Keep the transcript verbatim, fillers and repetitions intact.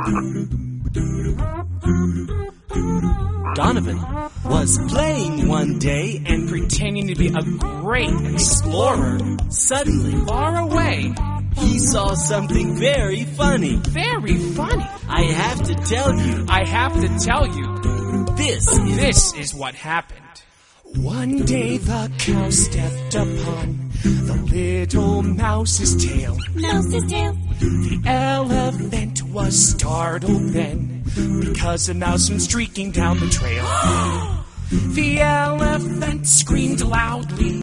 Donovan was playing one day and pretending to be a great explorer. Suddenly, Far away. he saw something very funny. Very funny. I have to tell you, I have to tell you, this is... this is what happened. One day the cow stepped upon the little mouse's tail. Mouse's tail. The elephant was startled then, because a mouse went streaking down the trail. The elephant screamed loudly.